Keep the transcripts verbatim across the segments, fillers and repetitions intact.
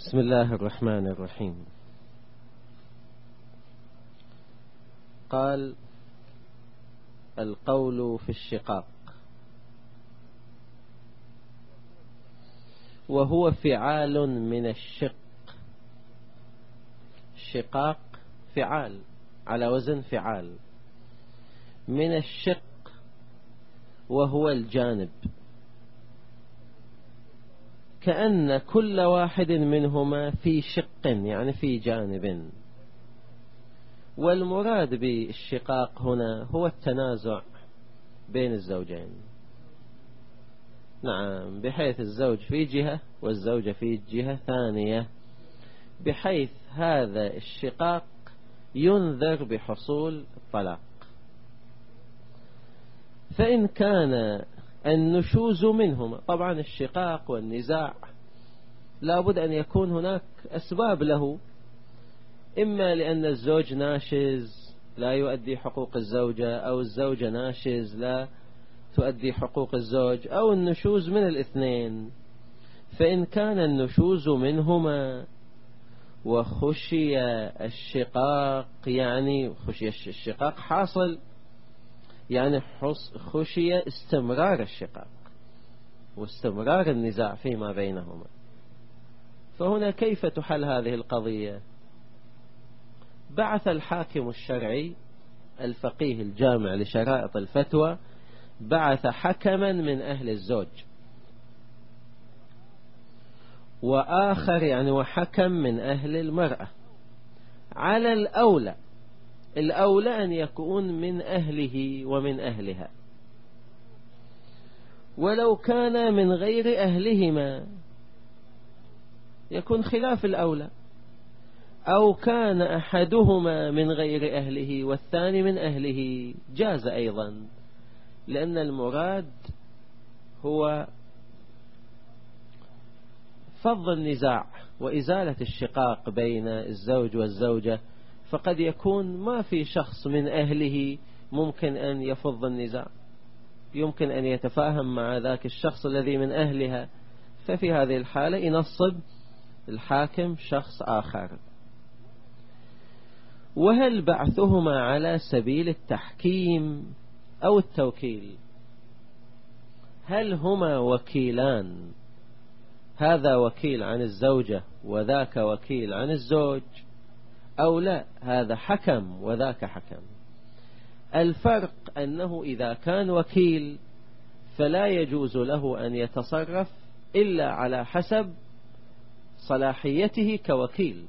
بسم الله الرحمن الرحيم. قال: القول في الشقاق، وهو فعال من الشق. الشقاق فعال على وزن فعال من الشق، وهو الجانب، كأن كل واحد منهما في شق يعني في جانب. والمراد بالشقاق هنا هو التنازع بين الزوجين، نعم، بحيث الزوج في جهة والزوجة في جهة ثانية، بحيث هذا الشقاق ينذر بحصول الطلاق. فإن كان النشوز منهما، طبعا الشقاق والنزاع لابد أن يكون هناك أسباب له، إما لأن الزوج ناشز لا يؤدي حقوق الزوجة، أو الزوجة ناشز لا تؤدي حقوق الزوج، أو النشوز من الاثنين. فإن كان النشوز منهما وخشي الشقاق، يعني خشي الشقاق حاصل، يعني خشي استمرار الشقاق واستمرار النزاع فيما بينهما. فهنا كيف تحل هذه القضية؟ بعث الحاكم الشرعي الفقيه الجامع لشرائط الفتوى، بعث حكما من أهل الزوج، وآخر يعني وحكم من أهل المرأة. على الأولى الأولى أن يكون من أهله ومن أهلها، ولو كان من غير أهلهما يكون خلاف الأولى، أو كان أحدهما من غير أهله والثاني من أهله جاز أيضا، لأن المراد هو فض النزاع وإزالة الشقاق بين الزوج والزوجة. فقد يكون ما في شخص من أهله ممكن أن يفض النزاع، يمكن أن يتفاهم مع ذاك الشخص الذي من أهلها، ففي هذه الحالة ينصب الحاكم شخص آخر. وهل بعثهما على سبيل التحكيم أو التوكيل؟ هل هما وكيلان، هذا وكيل عن الزوجة وذاك وكيل عن الزوج، أو لا هذا حكم وذاك حكم؟ الفرق أنه إذا كان وكيل فلا يجوز له أن يتصرف إلا على حسب صلاحيته كوكيل،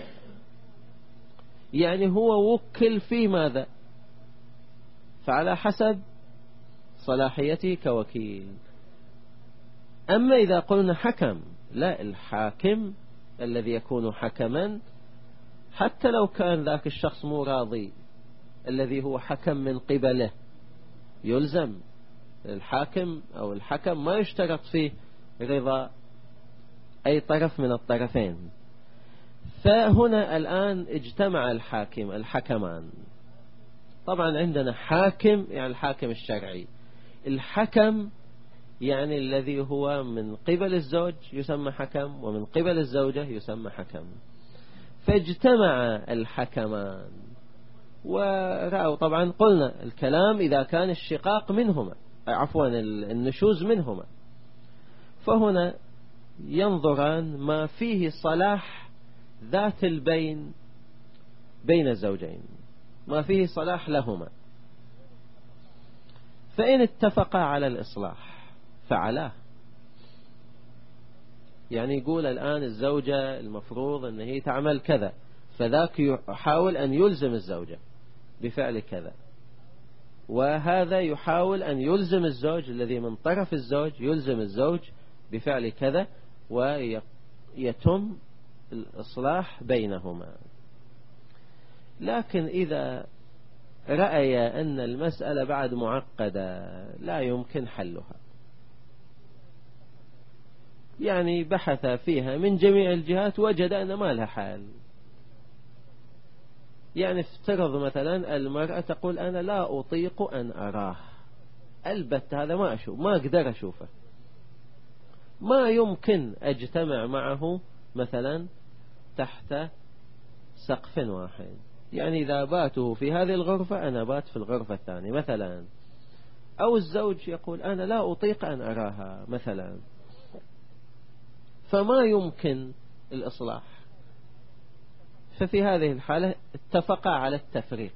يعني هو وكل في ماذا؟ فعلى حسب صلاحيته كوكيل. أما إذا قلنا حكم، لا، الحاكم الذي يكون حكما حتى لو كان ذاك الشخص مو راضي، الذي هو حكم من قبله، يلزم الحاكم أو الحكم ما يشترط فيه رضا أي طرف من الطرفين. فهنا الآن اجتمع الحاكم الحكمان. طبعا عندنا حاكم يعني الحاكم الشرعي، الحكم يعني الذي هو من قبل الزوج يسمى حكم، ومن قبل الزوجة يسمى حكم. فاجتمع الحكمان ورأوا، طبعا قلنا الكلام إذا كان الشقاق منهما، عفوا النشوز منهما، فهنا ينظران ما فيه صلاح ذات البين بين الزوجين، ما فيه صلاح لهما. فإن اتفقا على الإصلاح فعلاه، يعني يقول الآن الزوجة المفروض أن هي تعمل كذا، فذاك يحاول أن يلزم الزوجة بفعل كذا، وهذا يحاول أن يلزم الزوج الذي من طرف الزوج يلزم الزوج بفعل كذا، ويتم الإصلاح بينهما. لكن إذا رأي أن المسألة بعد معقدة لا يمكن حلها، يعني بحث فيها من جميع الجهات وجد أن ما لها حل، يعني افترض مثلا المرأة تقول أنا لا أطيق أن أراه البت، هذا ما أشوف، ما أقدر أشوفه، ما يمكن أجتمع معه مثلا تحت سقف واحد، يعني إذا باتوا في هذه الغرفة أنا بات في الغرفة الثانية مثلا. أو الزوج يقول أنا لا أطيق أن أراها مثلا، فما يمكن الإصلاح، ففي هذه الحالة اتفقا على التفريق.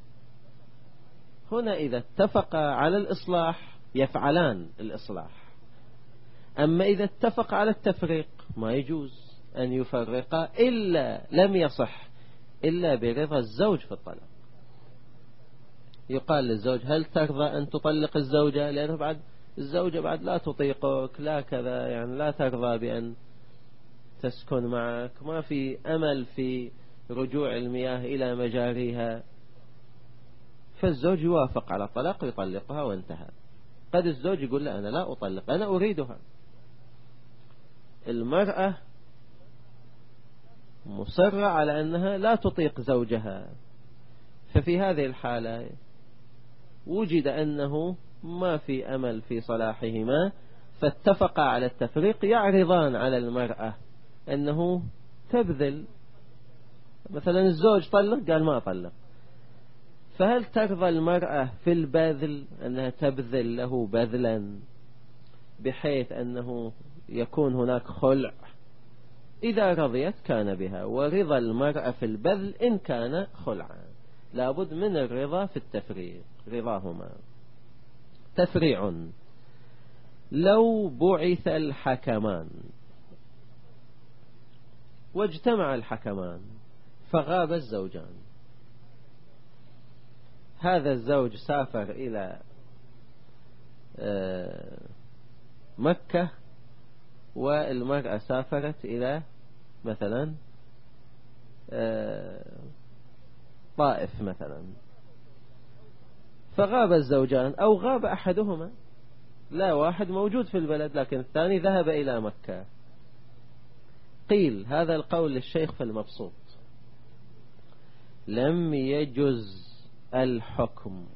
هنا إذا اتفقا على الإصلاح يفعلان الإصلاح، أما إذا اتفق على التفريق ما يجوز أن يفرقا، إلا لم يصح إلا برضا الزوج في الطلاق. يقال للزوج هل ترضى أن تطلق الزوجة، لأنه بعد الزوجة بعد لا تطيقك لا كذا، يعني لا ترضى بأن تسكن معك، ما في أمل في رجوع المياه إلى مجاريها، فالزوج يوافق على الطلاق ويطلقها وانتهى. قد الزوج يقول لا أنا لا أطلق، أنا أريدها. المرأة مصرة على أنها لا تطيق زوجها، ففي هذه الحالة وجد أنه ما في أمل في صلاحهما، فاتفقا على التفريق، يعرضان على المرأة أنه تبذل. مثلا الزوج طلق قال ما طلق، فهل ترضى المرأة في البذل أنها تبذل له بذلا بحيث أنه يكون هناك خلع؟ إذا رضيت كان بها، ورضا المرأة في البذل إن كان خلعا. لابد من الرضا في التفريق، رضاهما. تفريع: لو بعث الحكمان واجتمع الحكمان فغاب الزوجان، هذا الزوج سافر إلى مكة والمرأة سافرت إلى مثلا طائف مثلا، فغاب الزوجان أو غاب أحدهما، لا واحد موجود في البلد لكن الثاني ذهب إلى مكة. قيل هذا القول للشيخ في المبسوط: لم يجز الحكم،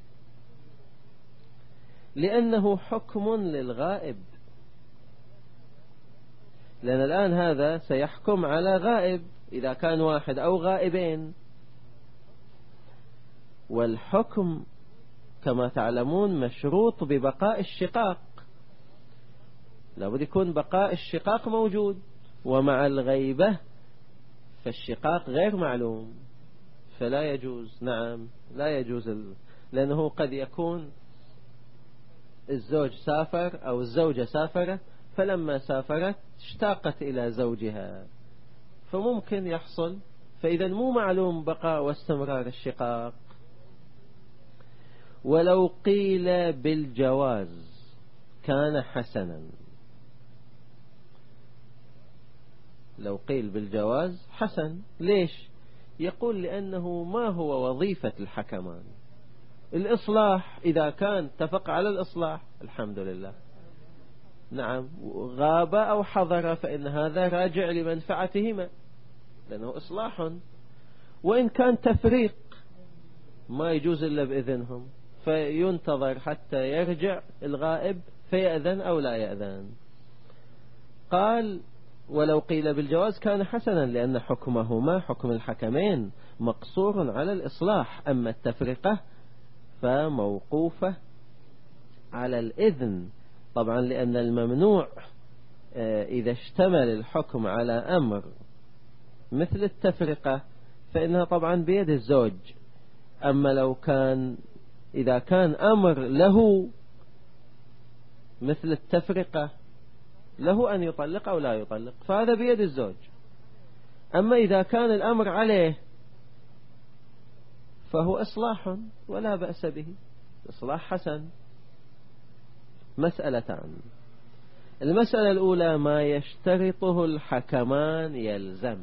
لأنه حكم للغائب، لأن الآن هذا سيحكم على غائب إذا كان واحد أو غائبين، والحكم كما تعلمون مشروط ببقاء الشقاق، لابد يكون بقاء الشقاق موجود، ومع الغيبة فالشقاق غير معلوم، فلا يجوز. نعم لا يجوز ال... لأنه قد يكون الزوج سافر أو الزوجة سافرت، فلما سافرت اشتاقت إلى زوجها، فممكن يحصل، فإذا مو معلوم بقاء واستمرار الشقاق. ولو قيل بالجواز كان حسنا، لو قيل بالجواز حسن. ليش؟ يقول لأنه ما هو وظيفة الحكمان؟ الإصلاح. إذا كان اتفق على الإصلاح الحمد لله، نعم، غاب أو حضر فإن هذا راجع لمنفعتهما لأنه إصلاح. وإن كان تفريق ما يجوز إلا بإذنهم، فينتظر حتى يرجع الغائب فيأذن أو لا يأذن. قال ولو قيل بالجواز كان حسنا، لأن حكمهما حكم الحكمين مقصور على الإصلاح، أما التفرقة فموقوفة على الإذن. طبعا لأن الممنوع إذا اشتمل الحكم على أمر مثل التفرقة فإنها طبعا بيد الزوج، أما لو كان إذا كان أمر له مثل التفرقة له أن يطلق أو لا يطلق فهذا بيد الزوج. أما إذا كان الأمر عليه فهو إصلاح ولا بأس به، إصلاح حسن. مسألتان: المسألة الأولى ما يشترطه الحكمان يلزم،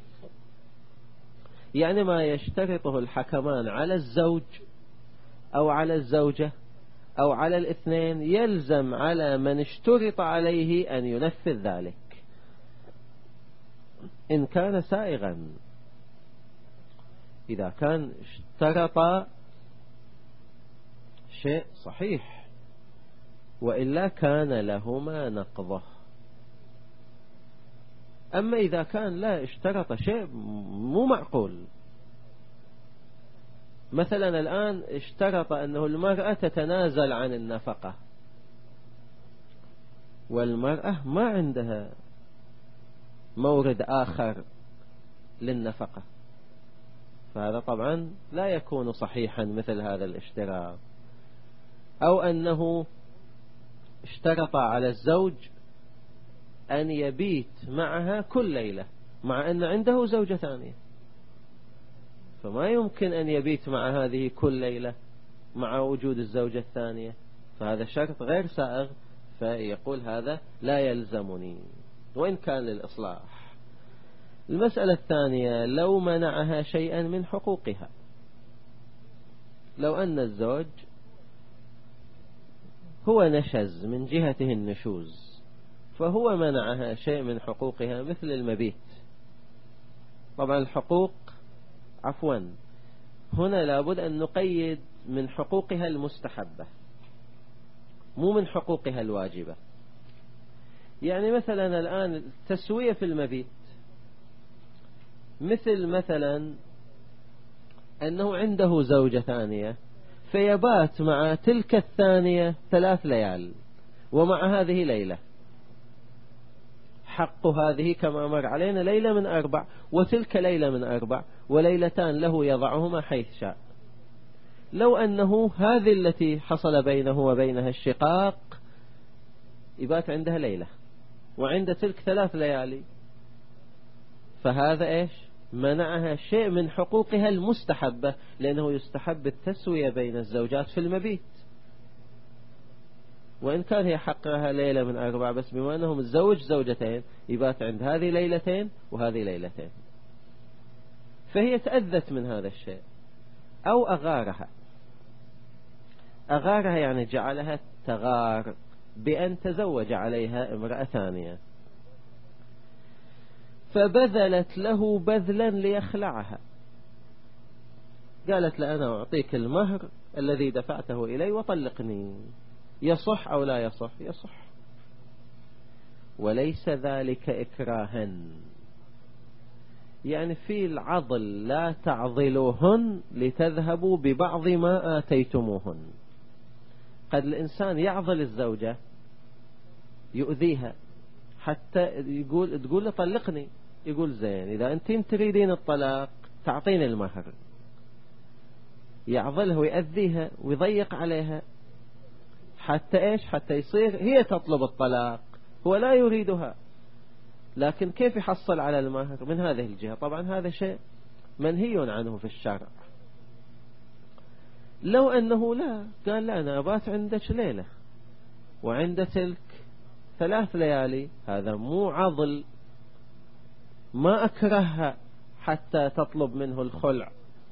يعني ما يشترطه الحكمان على الزوج أو على الزوجة أو على الاثنين يلزم على من اشترط عليه أن ينفذ ذلك إن كان سائغا. إذا كان اشترط شيء صحيح وإلا كان لهما نقضه. أما إذا كان لا اشترط شيء مو معقول، مثلا الآن اشترط أنه المرأة تتنازل عن النفقة، والمرأة ما عندها مورد آخر للنفقة، فهذا طبعا لا يكون صحيحا مثل هذا الاشتراط. أو أنه اشترط على الزوج أن يبيت معها كل ليلة مع أن عنده زوجة ثانية، فما يمكن أن يبيت مع هذه كل ليلة مع وجود الزوجة الثانية، فهذا شرط غير سائغ، فيقول هذا لا يلزمني وإن كان للإصلاح. المسألة الثانية، لو منعها شيئا من حقوقها، لو أن الزوج هو نشز من جهته النشوز، فهو منعها شيء من حقوقها مثل المبيت. طبعا الحقوق عفوا هنا لابد أن نقيد من حقوقها المستحبة مو من حقوقها الواجبة. يعني مثلا الآن التسوية في المبيت، مثل مثلا أنه عنده زوجة ثانية فيبات مع تلك الثانية ثلاث ليال ومع هذه ليلة، حق هذه كما مر علينا ليلة من أربع وتلك ليلة من أربع وليلتان له يضعهما حيث شاء. لو أنه هذه التي حصل بينه وبينها الشقاق يبات عندها ليلة وعند تلك ثلاث ليالي، فهذا إيش؟ منعها شيء من حقوقها المستحبة، لأنه يستحب التسوية بين الزوجات في المبيت، وإن كان هي حقها ليلة من أربع، بس بما أنهم الزوج زوجتين يبات عند هذه ليلتين وهذه ليلتين، فهي تأذت من هذا الشيء. أو أغارها، أغارها يعني جعلها تغار بأن تزوج عليها امرأة ثانية، فبذلت له بذلا ليخلعها، قالت له أنا أعطيك المهر الذي دفعته إلي وطلقني، يصح أو لا يصح؟ يصح، وليس ذلك إكراها. يعني في العضل لا تعضلوهن لتذهبوا ببعض ما آتيتموهن. قد الإنسان يعضل الزوجة يؤذيها حتى يقول تقول له طلقني، يقول زين إذا أنتين تريدين الطلاق تعطين المهر، يعضلها ويؤذيها ويضيق عليها حتى إيش؟ حتى يصير هي تطلب الطلاق، هو لا يريدها، لكن كيف يحصل على المهر من هذه الجهة؟ طبعا هذا شيء منهي عنه في الشرع. لو أنه لا، قال لا أنا أبات عندك ليلة وعند تلك ثلاث ليالي، هذا مو عضل، ما أكرهها حتى تطلب منه الخلع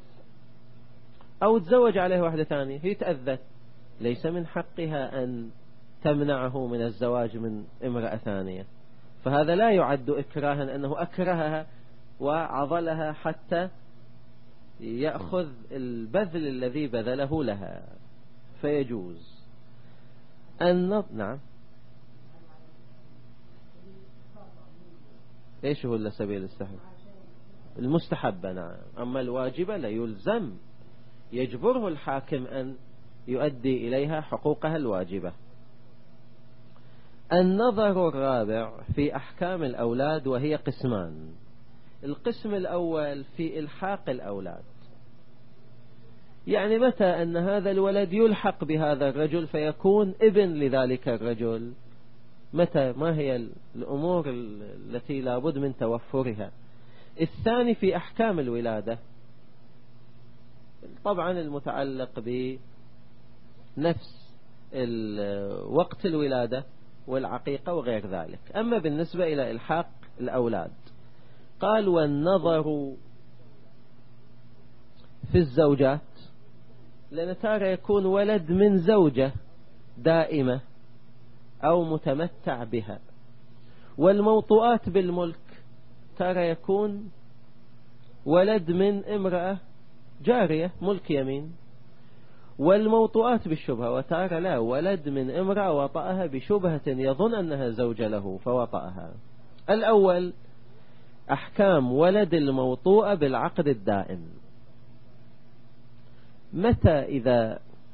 أو تزوج عليه واحدة ثانية، هي تأذت، ليس من حقها أن تمنعه من الزواج من امرأة ثانية، فهذا لا يعد إكراها أنه أكرهها وعضلها حتى يأخذ البذل الذي بذله لها، فيجوز أن نعم. إيش هو اللي سبيل السهل؟ المستحبة نعم، أما الواجبة لا يلزم، يجبره الحاكم أن يؤدي إليها حقوقها الواجبة. النظر الرابع في أحكام الأولاد، وهي قسمان. القسم الأول في إلحاق الأولاد، يعني متى أن هذا الولد يلحق بهذا الرجل فيكون ابن لذلك الرجل، متى، ما هي الأمور التي لابد من توفرها. الثاني في أحكام الولادة، طبعا المتعلق بنفس وقت الولادة والعقيقة وغير ذلك. أما بالنسبة إلى إلحاق الأولاد قال والنظر في الزوجات، لأن ترى يكون ولد من زوجة دائمة أو متمتع بها، والموطؤات بالملك ترى يكون ولد من امرأة جارية ملك يمين، والموطؤات بالشبهة وترى لا، ولد من امرأة وطأها بشبهة يظن أنها زوجة له فوطأها. الأول أحكام ولد الموطوءة بالعقد الدائم. متى إذا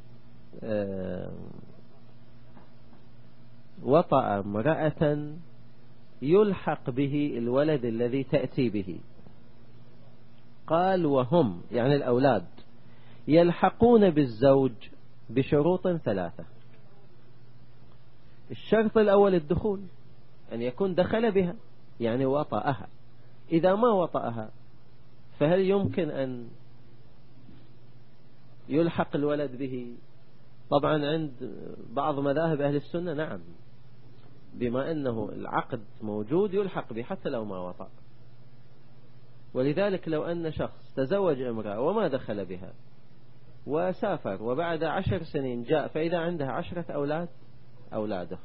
وطأ امرأة يلحق به الولد الذي تأتي به؟ قال وهم يعني الأولاد يلحقون بالزوج بشروط ثلاثة. الشرط الأول الدخول، أن يكون دخل بها يعني وطأها. إذا ما وطأها فهل يمكن أن يلحق الولد به؟ طبعا عند بعض مذاهب أهل السنة نعم، بما أنه العقد موجود يلحق به حتى لو ما وطأ. ولذلك لو أن شخص تزوج امرأة وما دخل بها وسافر وبعد عشر سنين جاء فإذا عندها عشرة أولاد أولاده،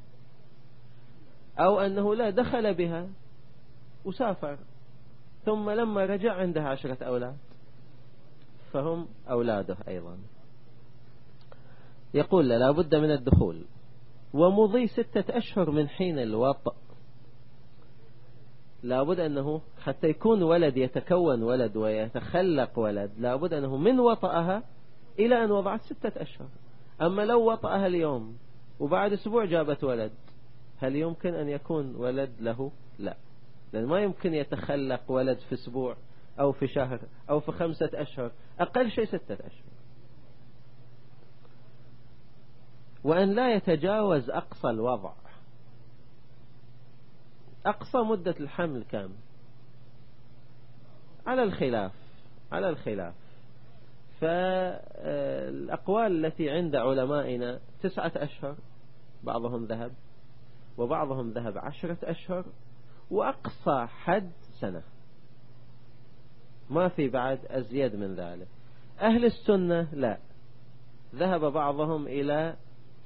أو أنه لا دخل بها وسافر ثم لما رجع عندها عشرة أولاد فهم أولاده أيضا. يقول لا بد من الدخول ومضي ستة أشهر من حين الوطأ. لا بد أنه حتى يكون ولد يتكون ولد ويتخلق ولد لا بد أنه من وطأها إلى أن وضعت ستة أشهر. أما لو وطأها اليوم وبعد أسبوع جابت ولد هل يمكن أن يكون ولد له؟ لا، لأن ما يمكن يتخلق ولد في أسبوع أو في شهر أو في خمسة أشهر، أقل شيء ستة أشهر. وأن لا يتجاوز أقصى الوضع، أقصى مدة الحمل كم؟ على الخلاف على الخلاف فالأقوال التي عند علمائنا تسعة أشهر، بعضهم ذهب وبعضهم ذهب عشرة أشهر، وأقصى حد سنة، ما في بعد أزيد من ذلك. أهل السنة لا، ذهب بعضهم إلى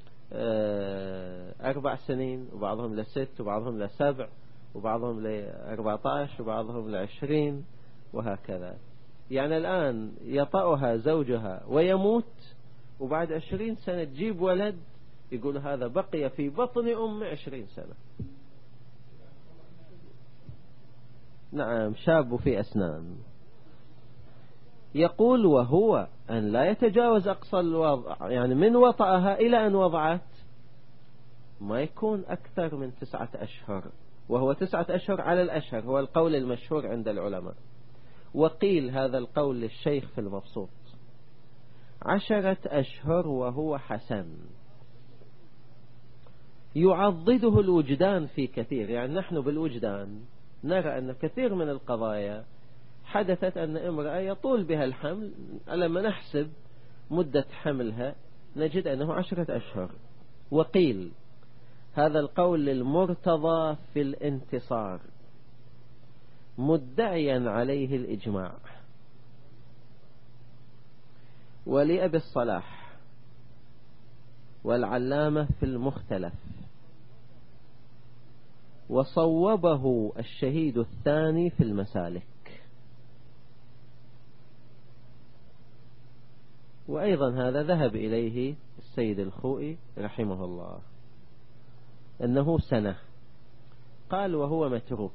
أربع سنين وبعضهم لست وبعضهم لسبع وبعضهم لأربعة عشر وبعضهم لعشرين وهكذا. يعني الآن يطأها زوجها ويموت وبعد عشرين سنة تجيب ولد يقول هذا بقي في بطن أم عشرين سنة. نعم، شاب في أسنان. يقول وهو أن لا يتجاوز أقصى الوضع، يعني من وطأها إلى أن وضعت ما يكون أكثر من تسعة أشهر، وهو تسعة أشهر على الأشهر هو القول المشهور عند العلماء. وقيل هذا القول للشيخ في المبسوط عشرة أشهر وهو حسن. يعضده الوجدان في كثير، يعني نحن بالوجدان نرى أن كثير من القضايا حدثت أن امرأة يطول بها الحمل، لما نحسب مدة حملها نجد أنه عشرة أشهر. وقيل هذا القول للمرتضى في الانتصار مدعيا عليه الإجماع، ولأبي الصلاح والعلامة في المختلف، وصوبه الشهيد الثاني في المسالك. وأيضا هذا ذهب إليه السيد الخوئي رحمه الله أنه سنة. قال وهو متروك.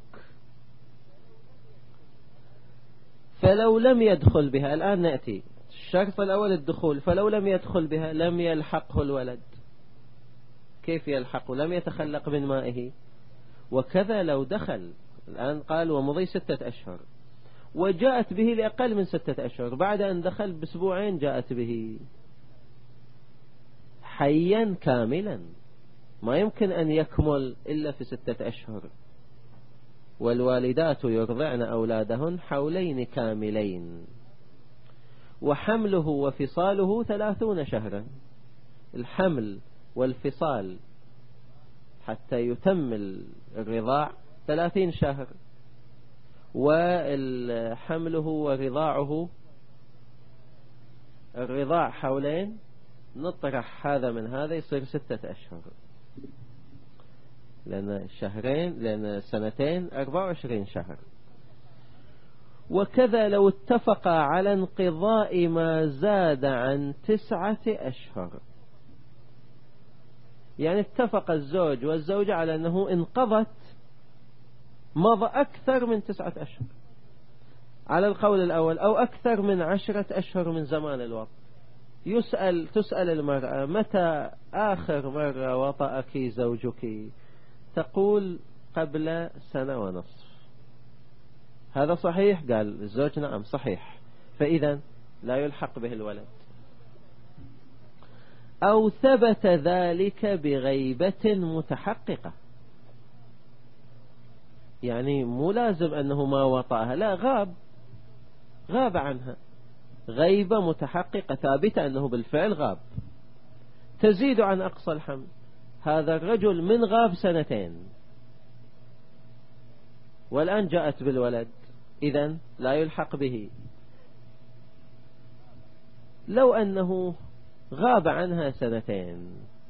فلو لم يدخل بها، الآن نأتي الشرط الأول الدخول، فلو لم يدخل بها لم يلحقه الولد. كيف يلحقه؟ لم يتخلق من مائه. وكذا لو دخل، الآن قال ومضي ستة أشهر وجاءت به لأقل من ستة أشهر، بعد أن دخل بأسبوعين جاءت به حيا كاملا، ما يمكن أن يكمل إلا في ستة أشهر. والوالدات يرضعن أولادهن حولين كاملين، وحمله وفصاله ثلاثون شهرا. الحمل والفصال حتى يتم الرضاع ثلاثين شهر، وحمله ورضاعه الرضاع حولين، نطرح هذا من هذا يصير ستة أشهر، لأن شهرين لأن سنتين أربعة وعشرين شهر. وكذا لو اتفق على انقضاء ما زاد عن تسعة أشهر، يعني اتفق الزوج والزوجة على أنه انقضت مضى أكثر من تسعة أشهر على القول الأول، أو أكثر من عشرة أشهر من زمان الوطء. يسأل تسأل المرأة متى آخر مرة وطأك زوجك؟ تقول قبل سنة ونصف. هذا صحيح؟ قال الزوج نعم صحيح، فإذا لا يلحق به الولد. أو ثبت ذلك بغيبة متحققة، يعني مو لازم أنه ما وطأها، لا، غاب غاب عنها، غيبة متحققة ثابتة أنه بالفعل غاب، تزيد عن أقصى الحمل. هذا الرجل من غاب سنتين والآن جاءت بالولد، إذن لا يلحق به. لو أنه غاب عنها سنتين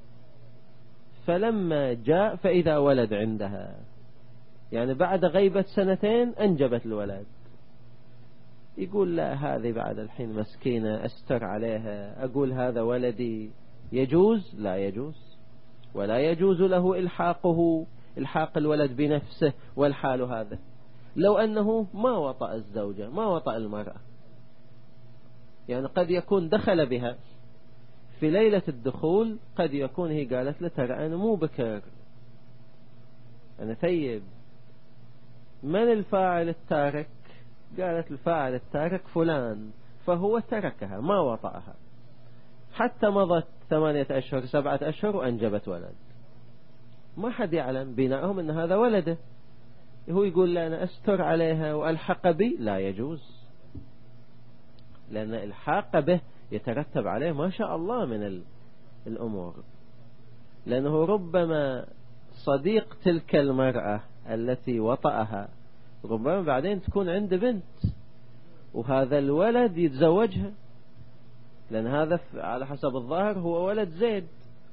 فلما جاء فإذا ولد عندها، يعني بعد غيبة سنتين أنجبت الولد، يقول لا هذه بعد الحين مسكينة أستر عليها، أقول هذا ولدي، يجوز؟ لا يجوز، ولا يجوز له إلحاقه إلحاق الولد بنفسه والحال هذا. لو أنه ما وطأ الزوجة، ما وطأ المرأة، يعني قد يكون دخل بها في ليلة الدخول، قد يكون هي قالت له ترى أنا مو بكر، أنا ثيب. من الفاعل التارك؟ قالت الفاعل التارك فلان، فهو تركها ما وطأها حتى مضت ثمانية أشهر سبعة أشهر وأنجبت ولد، ما حد يعلم بناءهم أن هذا ولده. هو يقول لا أنا أستر عليها وألحق بي، لا يجوز، لأن الحاق به يترتب عليه ما شاء الله من الأمور، لأنه ربما صديق تلك المرأة التي وطأها ربما بعدين تكون عنده بنت وهذا الولد يتزوجها، لأن هذا على حسب الظاهر هو ولد زيد،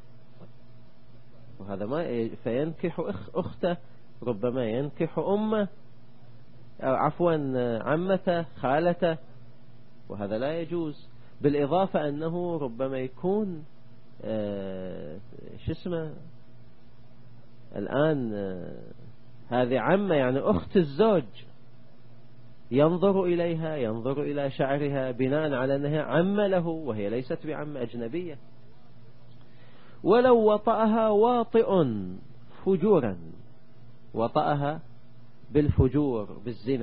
وهذا ما فينكح أخته، ربما ينكح أمه أو عفوا عمته خالته، وهذا لا يجوز. بالإضافة أنه ربما يكون آه شو اسمه الآن آه هذه عمة يعني أخت الزوج، ينظر إليها، ينظر إلى شعرها بناء على أنها عمة له، وهي ليست بعمة أجنبية. ولو وطأها واطئ فجورا، وطأها بالفجور بالزنا،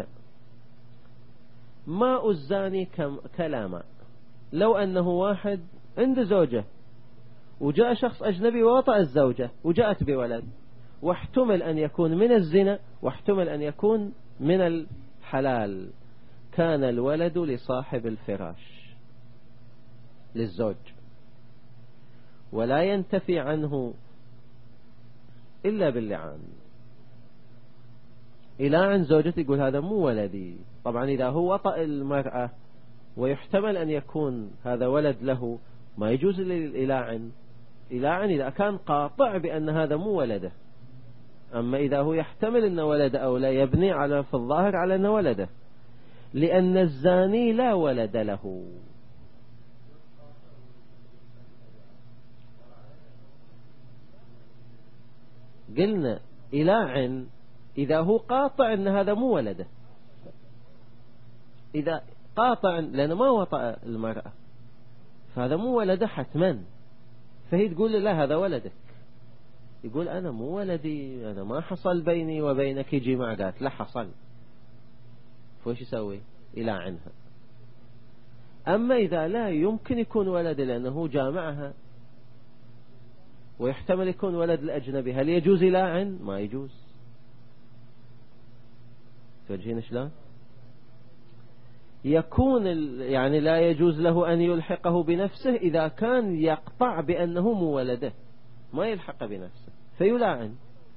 ماء الزاني كلاما. لو أنه واحد عنده زوجة وجاء شخص أجنبي ووطأ الزوجة وجاءت بولد، واحتمل أن يكون من الزنا واحتمل أن يكون من الحلال، كان الولد لصاحب الفراش للزوج، ولا ينتفي عنه إلا باللعان. إلى عن زوجته يقول هذا مو ولدي. طبعا إذا هو وطأ المرأة ويحتمل أن يكون هذا ولد له، ما يجوز للإلاعن. إلاعن إذا كان قاطع بأن هذا مو ولده، أما إذا هو يحتمل أن ولد أو لا، يبني على في الظاهر على أن ولده، لأن الزاني لا ولد له. قلنا إلاعن إذا هو قاطع أن هذا مو ولده، إذا قاطع لأنه ما وطأ المرأة فهذا مو ولده حتما، فهي تقول لا هذا ولدك، يقول أنا مو ولدي، أنا ما حصل بيني وبينك جماع، قالت لا حصل، فوش يسوي؟ إلى عنها. أما إذا لا يمكن يكون ولد لأنه جامعها ويحتمل يكون ولد الأجنبي، هل يجوز إلى عن؟ ما يجوز. توجهين شلون؟ يكون يعني لا يجوز له أن يلحقه بنفسه إذا كان يقطع بأنه مو ولده، ما يلحق بنفسه فيلاعن.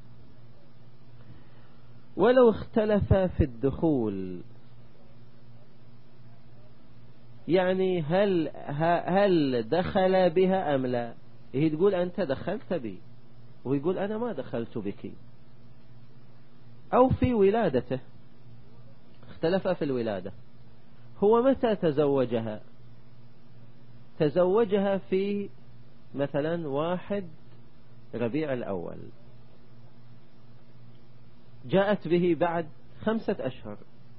ولو اختلف في الدخول، يعني هل هل دخل بها أم لا؟ هي تقول أنت دخلت بي، ويقول أنا ما دخلت بك. أو في ولادته، اختلف في الولادة، هو متى تزوجها؟ تزوجها في مثلا واحد ربيع الأول، جاءت به بعد خمسة أشهر،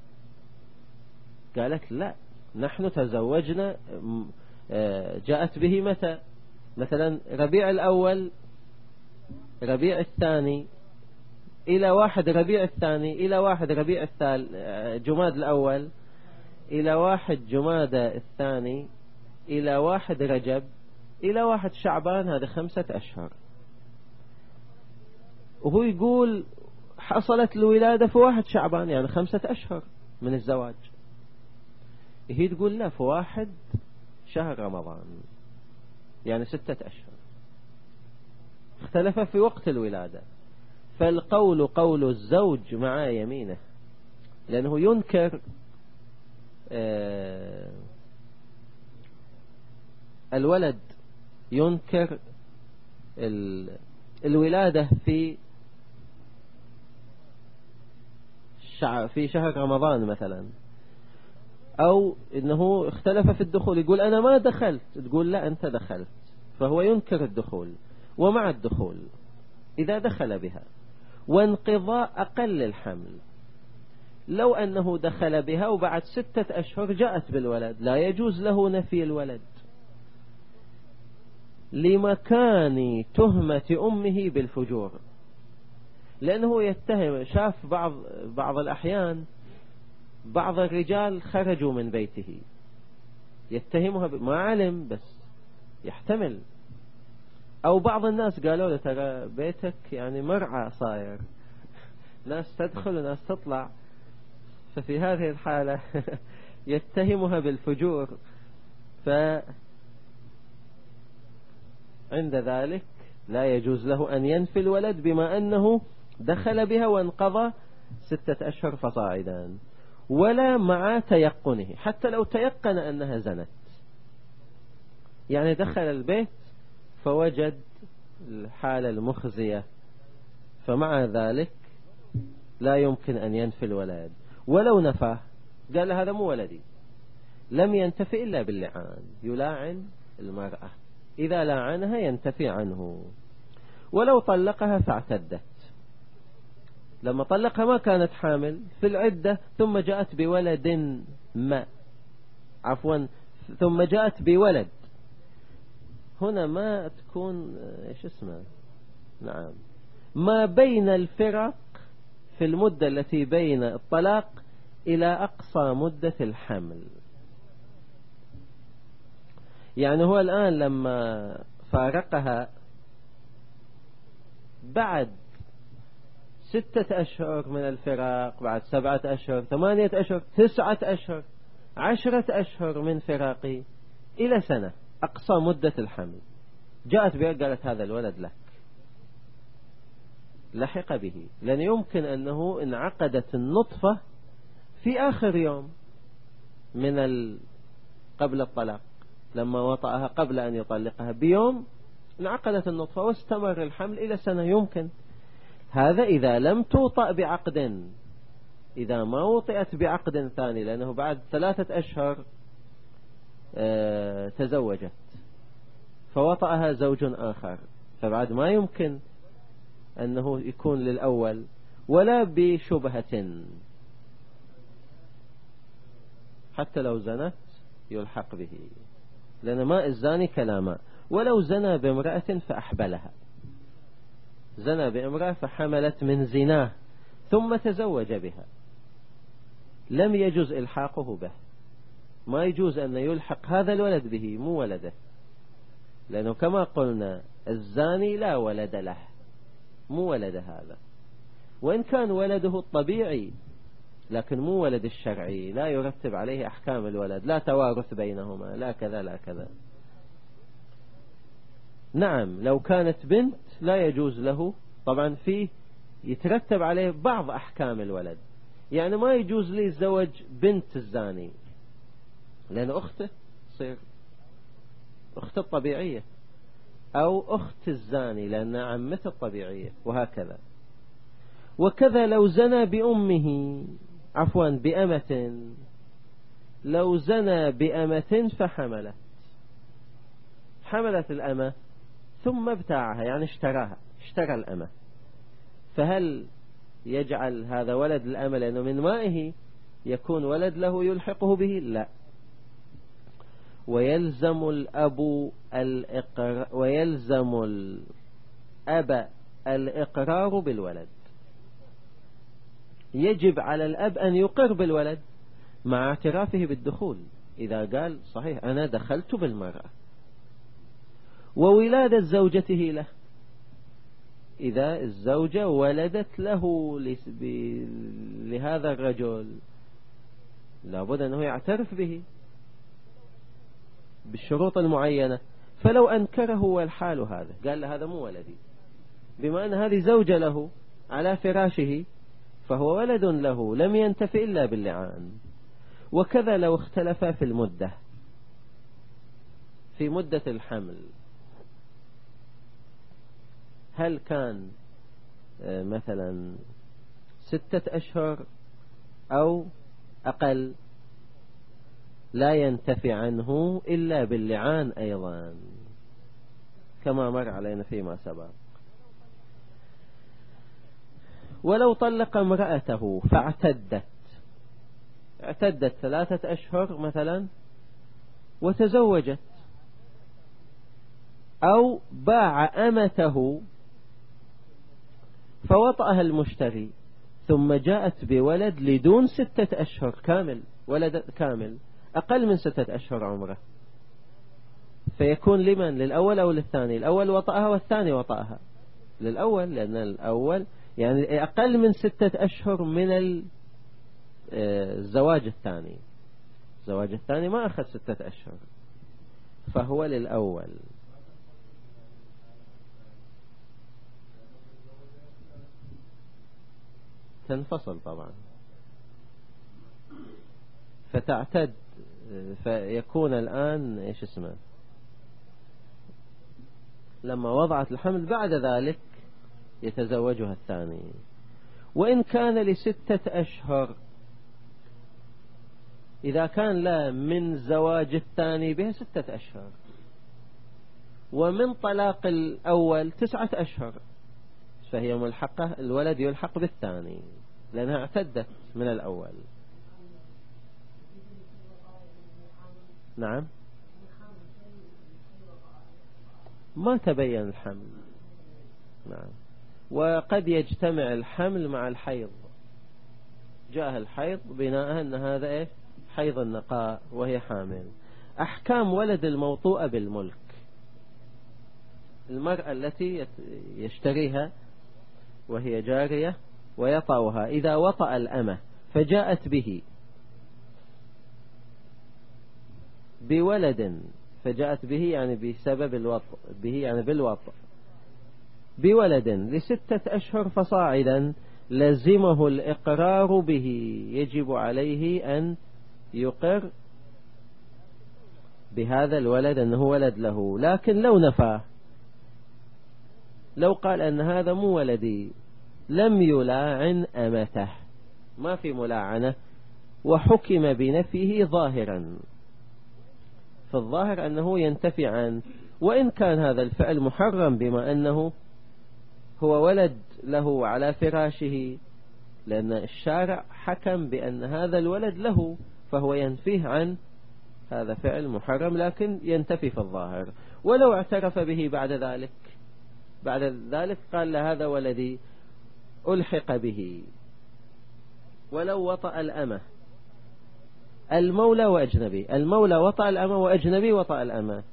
قالت لا نحن تزوجنا، جاءت به متى؟ مثلا ربيع الأول، ربيع الثاني، إلى واحد ربيع الثاني، إلى واحد ربيع الثالث جماد الأول، إلى واحد جماد الثاني، إلى واحد رجب، إلى واحد شعبان، هذا خمسة أشهر. وهو يقول حصلت الولادة في واحد شعبان، يعني خمسة أشهر من الزواج. هي تقول لا، في واحد شهر رمضان، يعني ستة أشهر. اختلف في وقت الولادة. فالقول قول الزوج مع يمينه، لأنه ينكر آه الولد، ينكر الولادة في في شهر رمضان مثلا، أو إنه اختلف في الدخول، يقول أنا ما دخلت، تقول لا أنت دخلت، فهو ينكر الدخول. ومع الدخول إذا دخل بها وانقضاء أقل الحمل، لو أنه دخل بها وبعد ستة أشهر جاءت بالولد، لا يجوز له نفي الولد لمكان تهمة أمه بالفجور، لأنه يتهم. شاف بعض بعض الأحيان بعض الرجال خرجوا من بيته يتهمها، ما علم بس يحتمل. أو بعض الناس قالوا له ترى بيتك يعني مرعى صاير، ناس تدخل وناس تطلع، ففي هذه الحالة يتهمها بالفجور. فعند ذلك لا يجوز له أن ينفي الولد بما أنه دخل بها وانقضى ستة أشهر فصاعدا، ولا مع تيقنه، حتى لو تيقن أنها زنت، يعني دخل البيت فوجد الحالة المخزية، فمع ذلك لا يمكن أن ينفي الولد. ولو نفاه قال هذا مو ولدي، لم ينتفي إلا باللعان، يلاعن المرأة، إذا لاعنها ينتفي عنه. ولو طلقها فاعتدت، لما طلقها ما كانت حامل في العدة، ثم جاءت بولد ما عفوا ثم جاءت بولد، هنا ما تكون ايش اسمه نعم ما بين الفرق في المدة التي بين الطلاق إلى أقصى مدة الحمل. يعني هو الآن لما فارقها بعد ستة أشهر من الفراق، بعد سبعة أشهر، ثمانية أشهر، تسعة أشهر، عشرة أشهر من فراقي، إلى سنة أقصى مدة الحمل، جاءت بها قالت هذا الولد لك، لحق به، لأن يمكن أنه انعقدت النطفة في آخر يوم من ال... قبل الطلاق، لما وطأها قبل أن يطلقها بيوم انعقدت النطفة واستمر الحمل إلى سنة. يمكن هذا إذا لم توطأ بعقد، إذا ما وطئت بعقد ثاني، لأنه بعد ثلاثة أشهر اه تزوجت فوطأها زوج آخر، فبعد ما يمكن أنه يكون للأول، ولا بشبهة، حتى لو زنت يلحق به، لأن ماء الزاني كلاما. ولو زنى بامرأة فأحبلها، زنى بامرأة فحملت من زناه ثم تزوج بها، لم يجوز إلحاقه به، ما يجوز أن يلحق هذا الولد به، مو ولده، لأنه كما قلنا الزاني لا ولد له، مو ولد هذا، وإن كان ولده الطبيعي لكن مو ولد الشرعي، لا يرتب عليه أحكام الولد، لا توارث بينهما، لا كذا لا كذا. نعم لو كانت بنت لا يجوز له، طبعا فيه يترتب عليه بعض أحكام الولد، يعني ما يجوز لي زوج بنت الزاني، لأن أخته تصير أخته الطبيعية، أو أخت الزاني لأن عمته الطبيعية، وهكذا. وكذا لو زنى بأمه، عفوا بأمة، لو زنى بأمة فحملت، حملت الأمة ثم ابتاعها، يعني اشتراها، اشترى الأمة، فهل يجعل هذا ولد الأمة لأنه من مائه يكون ولد له يلحقه به؟ لا. ويلزم الأب الإقرار ويلزم الأب الإقرار بالولد. يجب على الأب أن يقر بالولد مع اعترافه بالدخول. إذا قال صحيح أنا دخلت بالمرأة، وولادة زوجته له، إذا الزوجة ولدت له لهذا الرجل لابد أنه يعترف به بالشروط المعينة. فلو أنكره والحال هذا قال له هذا مو ولدي، بما أن هذه زوجة له على فراشه فهو ولد له لم ينتفي إلا باللعان. وكذا لو اختلفا في المدة، في مدة الحمل، هل كان مثلا ستة أشهر أو أقل، لا ينتفي عنه إلا باللعان أيضا كما مر علينا فيما سبق. ولو طلق امرأته فاعتدت، اعتدت ثلاثة أشهر مثلا وتزوجت، أو باع أمته فوطأها المشتري ثم جاءت بولد لدون ستة أشهر كامل، ولد كامل أقل من ستة أشهر عمره، فيكون لمن؟ للأول أو للثاني؟ الأول وطأها والثاني وطأها للأول، لأن الأول يعني أقل من ستة أشهر من الزواج الثاني. الزواج الثاني ما أخذ ستة أشهر فهو للأول. تنفصل طبعا فتعتد، فيكون الآن إيش اسمه لما وضعت الحمل بعد ذلك يتزوجها الثاني. وإن كان لستة أشهر، إذا كان لا من زواج الثاني بها ستة أشهر ومن طلاق الأول تسعة أشهر، فهي ملحقة، الولد يلحق بالثاني لأنها اعتدت من الأول. نعم، ما تبين الحمل. نعم، وقد يجتمع الحمل مع الحيض، جاء الحيض بناء أن هذا إيه حيض النقاء وهي حامل. أحكام ولد الموطوءة بالملك، المرأة التي يشتريها وهي جارية ويطأها، إذا وطأ الأمة فجاءت به بولد، فجاءت به يعني بسبب الوطء، به يعني بالوطء، بولد لستة أشهر فصاعدا، لزمه الإقرار به، يجب عليه أن يقر بهذا الولد أنه ولد له. لكن لو نفاه، لو قال أن هذا مو ولدي، لم يلاعن أمته، ما في ملاعنة، وحكم بنفيه ظاهرا، فالظاهر أنه ينتفي عنه. وإن كان هذا الفعل محرم بما أنه هو ولد له على فراشه، لأن الشارع حكم بأن هذا الولد له، فهو ينفيه عن هذا فعل محرم لكن ينتفي في الظاهر. ولو اعترف به بعد ذلك، بعد ذلك قال له هذا ولدي، ألحق به. ولو وطأ الأمة، المولى وأجنبي، المولى وطأ الأمة وأجنبي وطأ الأمة،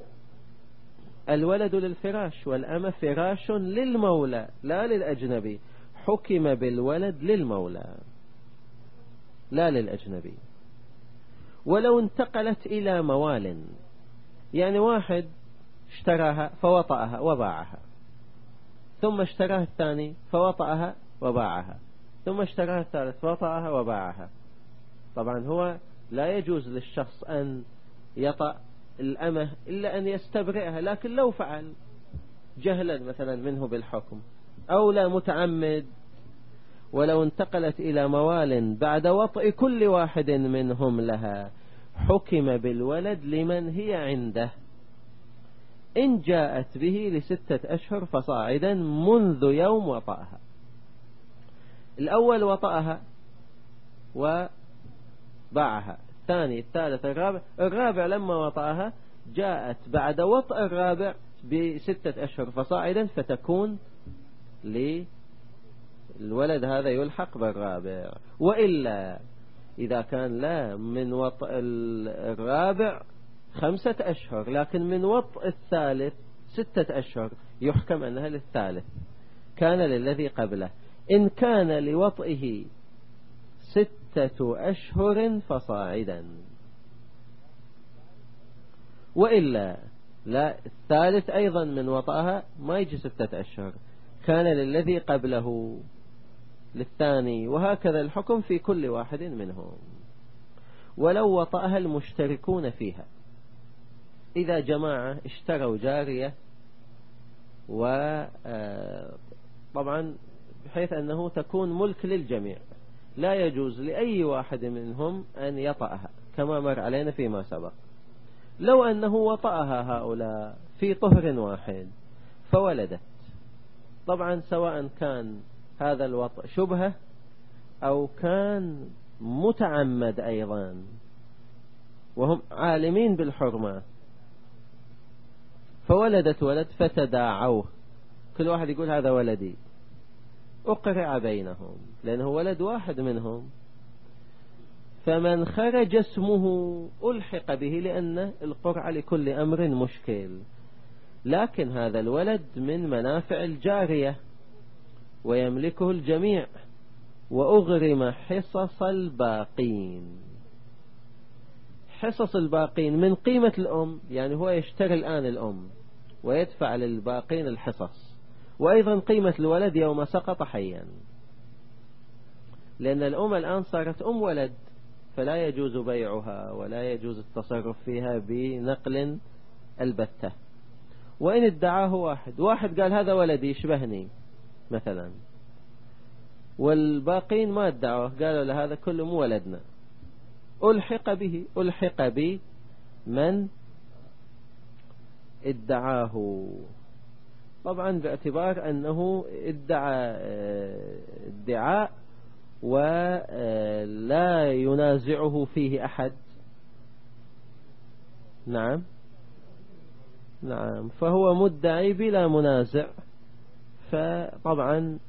الولد للفراش والأمة فراش للمولى لا للأجنبي، حكم بالولد للمولى لا للأجنبي. ولو انتقلت إلى موال، يعني واحد اشتراها فوطأها وباعها، ثم اشتراها الثاني فوطأها وباعها، ثم اشتراها الثالث فوطأها وباعها، طبعا هو لا يجوز للشخص أن يطأ الأمة إلا أن يستبرئها، لكن لو فعل جهلا مثلا منه بالحكم أو لا متعمد، ولو انتقلت إلى موال بعد وطئ كل واحد منهم لها، حكم بالولد لمن هي عنده، إن جاءت به لستة أشهر فصاعدا منذ يوم وطأها. الأول وطأها وباعها، الثاني الثالث الرابع، الرابع لما وطأها جاءت بعد وطأ الرابع بستة أشهر فصاعدا، فتكون للولد هذا يلحق بالرابع. وإلا إذا كان لا من وطأ الرابع خمسة أشهر لكن من وطأ الثالث ستة أشهر يحكم أنها للثالث، كان للذي قبله. إن كان لوطئه ستة أشهر فصاعدا. وإلا لا، الثالث أيضا من وطأها ما يجي ستة أشهر، كان للذي قبله للثاني، وهكذا الحكم في كل واحد منهم. ولو وطأها المشتركون فيها، إذا جماعة اشتروا جارية وطبعا بحيث أنه تكون ملك للجميع، لا يجوز لأي واحد منهم أن يطأها كما مر علينا فيما سبق. لو أنه وطأها هؤلاء في طهر واحد فولدت، طبعا سواء كان هذا الوطأ شبهة أو كان متعمد أيضا وهم عالمين بالحرمة، فولدت ولد فتداعوه، كل واحد يقول هذا ولدي، أقرع بينهم لأنه ولد واحد منهم، فمن خرج اسمه ألحق به، لأن القرعة لكل أمر مشكل. لكن هذا الولد من منافع الجارية ويملكه الجميع، وأغرم حصص الباقين. حصص الباقين من قيمة الأم، يعني هو يشتري الآن الأم ويدفع للباقين الحصص، وأيضا قيمة الولد يوم سقط حيا، لأن الأم الآن صارت أم ولد، فلا يجوز بيعها ولا يجوز التصرف فيها بنقل البتة. وإن ادعاه واحد واحد قال هذا ولدي يشبهني مثلا، والباقين ما ادعوه، قالوا له هذا كله مو ولدنا، ألحق به، ألحق به من ادعاه، طبعا باعتبار أنه ادعى ادعاء ولا ينازعه فيه أحد. نعم نعم، فهو مدعي بلا منازع، فطبعا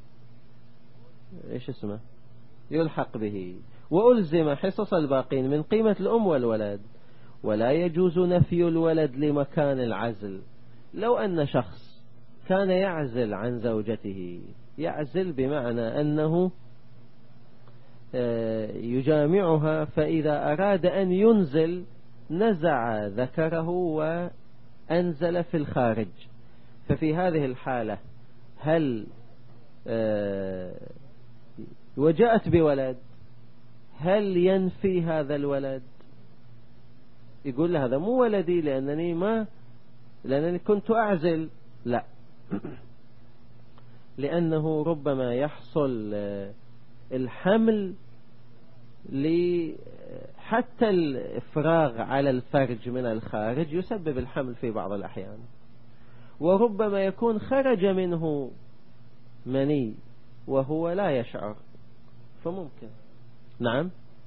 ايش اسمه يلحق به. وألزم حصص الباقين من قيمة الأم والولد، ولا يجوز نفي الولد لمكان العزل. لو أن شخص كان يعزل عن زوجته، يعزل بمعنى أنه يجامعها، فإذا أراد أن ينزل نزع ذكره وأنزل في الخارج، ففي هذه الحالة هل وجاءت بولد، هل ينفي هذا الولد؟ يقول له هذا مو ولدي لأنني ما لأنني كنت أعزل؟ لا، لأنه ربما يحصل الحمل حتى الإفراغ على الفرج من الخارج يسبب الحمل في بعض الأحيان، وربما يكون خرج منه مني وهو لا يشعر، فممكن. نعم،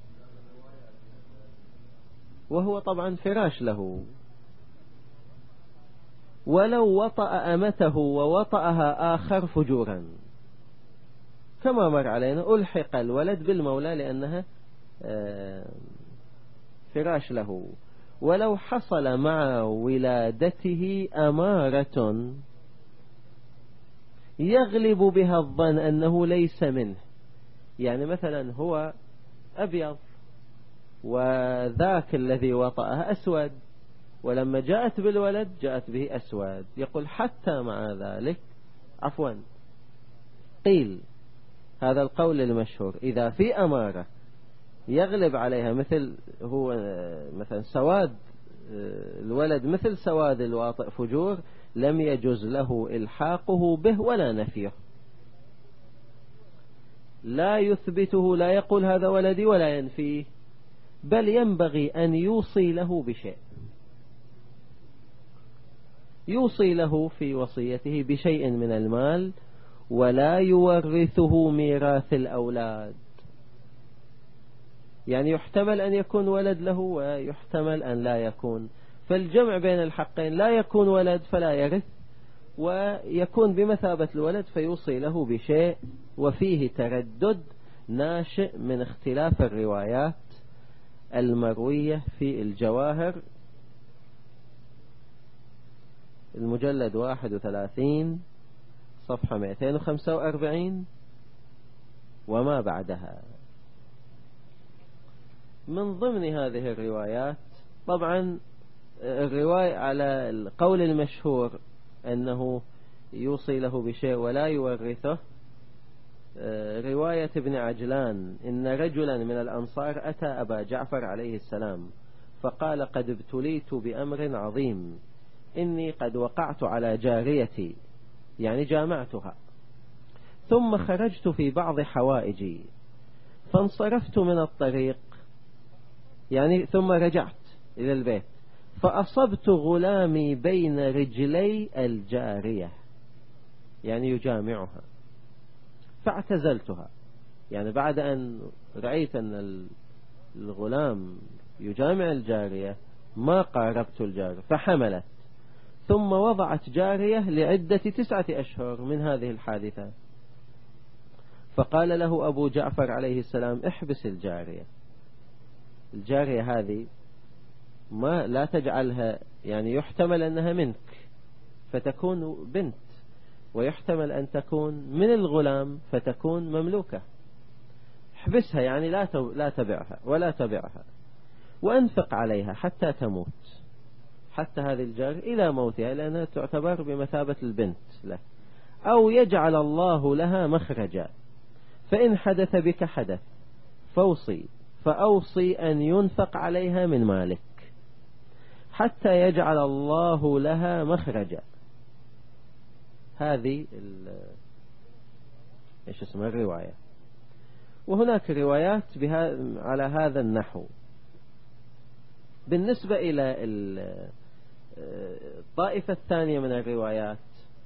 وهو طبعا فراش له. ولو وطأ أمته ووطأها آخر فجورا، كما مر علينا، ألحق الولد بالمولى لأنها فراش له. ولو حصل مع ولادته أمارة يغلب بها الظن أنه ليس منه، يعني مثلا هو أبيض وذاك الذي وطأها أسود، ولما جاءت بالولد جاءت به أسود، يقول حتى مع ذلك عفوا قيل هذا القول المشهور، إذا في أمارة يغلب عليها مثل هو مثلا سواد الولد مثل سواد الواطئ فجور، لم يجوز له إلحاقه به ولا نفيه، لا يثبته، لا يقول هذا ولدي ولا ينفيه، بل ينبغي أن يوصي له بشيء، يوصي له في وصيته بشيء من المال، ولا يورثه ميراث الأولاد. يعني يحتمل أن يكون ولد له ويحتمل أن لا يكون، فالجمع بين الحقين لا يكون ولد فلا يرث، ويكون بمثابة الولد فيوصي له بشيء. وفيه تردد ناشئ من اختلاف الروايات المروية في الجواهر المجلد واحد وثلاثين صفحة مئتين وخمسة وأربعين وما بعدها. من ضمن هذه الروايات طبعا الرواية على القول المشهور أنه يوصي له بشيء ولا يورثه، رواية ابن عجلان: إن رجلا من الأنصار أتى أبا جعفر عليه السلام فقال: قد ابتليت بأمر عظيم، إني قد وقعت على جاريتي، يعني جامعتها، ثم خرجت في بعض حوائجي فانصرفت من الطريق، يعني ثم رجعت إلى البيت، فأصبت غلامي بين رجلي الجارية، يعني يجامعها، فاعتزلتها. يعني بعد أن رأيت أن الغلام يجامع الجارية ما قاربت الجارية، فحملت، ثم وضعت جارية لعدة تسعة أشهر من هذه الحادثة. فقال له أبو جعفر عليه السلام: احبس الجارية، الجارية هذه ما لا تجعلها، يعني يحتمل أنها منك فتكون بنت، ويحتمل أن تكون من الغلام فتكون مملوكة، احبسها، يعني لا لا تبعها ولا تبعها، وأنفق عليها حتى تموت، حتى هذه الجارية إلى موتها، لأنها تعتبر بمثابة البنت له، أو يجعل الله لها مخرجا، فإن حدث بك حدث فأوصي فأوصي أن ينفق عليها من مالك حتى يجعل الله لها مخرجا. هذه إيش اسمها الرواية. وهناك روايات بها على هذا النحو. بالنسبة إلى الطائفة الثانية من الروايات،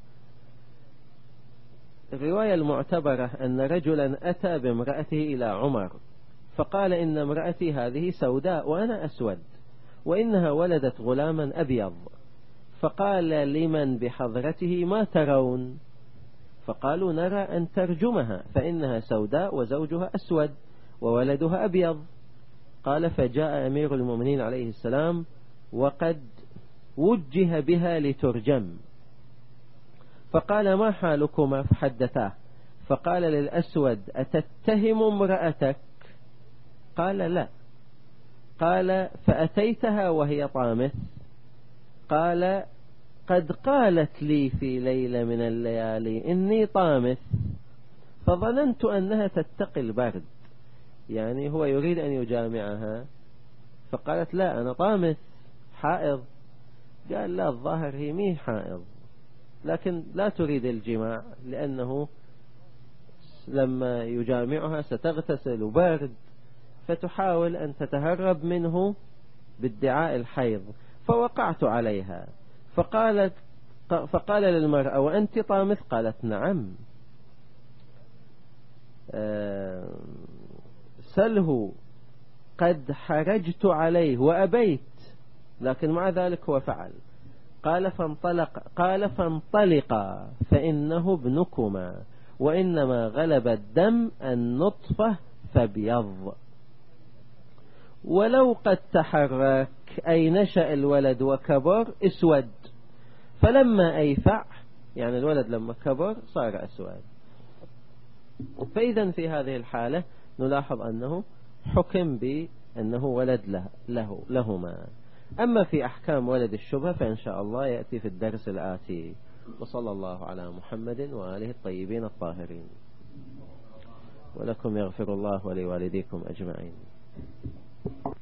الرواية المعتبرة أن رجلا أتى بامرأته إلى عمر فقال: إن امرأتي هذه سوداء وأنا أسود، وإنها ولدت غلاما أبيض. فقال لمن بحضرته: ما ترون؟ فقالوا: نرى أن ترجمها، فإنها سوداء وزوجها أسود وولدها أبيض. قال: فجاء أمير المؤمنين عليه السلام وقد وجه بها لترجم، فقال: ما حالكما؟ فحدثاه، فقال للأسود: أتتهم امرأتك؟ قال: لا. قال: فأتيتها وهي طامث؟ قال: قد قالت لي في ليلة من الليالي إني طامث، فظننت أنها تتقي البرد، يعني هو يريد أن يجامعها، فقالت: لا أنا طامث حائض. قال: لا، الظاهر هي مي حائض، لكن لا تريد الجماع، لأنه لما يجامعها ستغتسل وبرد، فتحاول أن تتهرب منه بادعاء الحيض. فوقعت عليها، فقالت فقال للمرأة: وأنت طامث؟ قالت: نعم. سله، قد حرجت عليه وأبيت، لكن مع ذلك هو فعل. قال فانطلق قال فانطلقا فإنه ابنكما، وإنما غلب الدم النطفة فابيض. ولو قد تحرك أي نشأ الولد وكبر اسود، فلما أيفع، يعني الولد لما كبر صار أسود. فإذا في هذه الحالة نلاحظ أنه حكم بأنه ولد له له لهما. أما في أحكام ولد الشبهة فإن شاء الله يأتي في الدرس الآتي. وصلى الله على محمد وآله الطيبين الطاهرين. ولكم يغفر الله ولوالديكم أجمعين.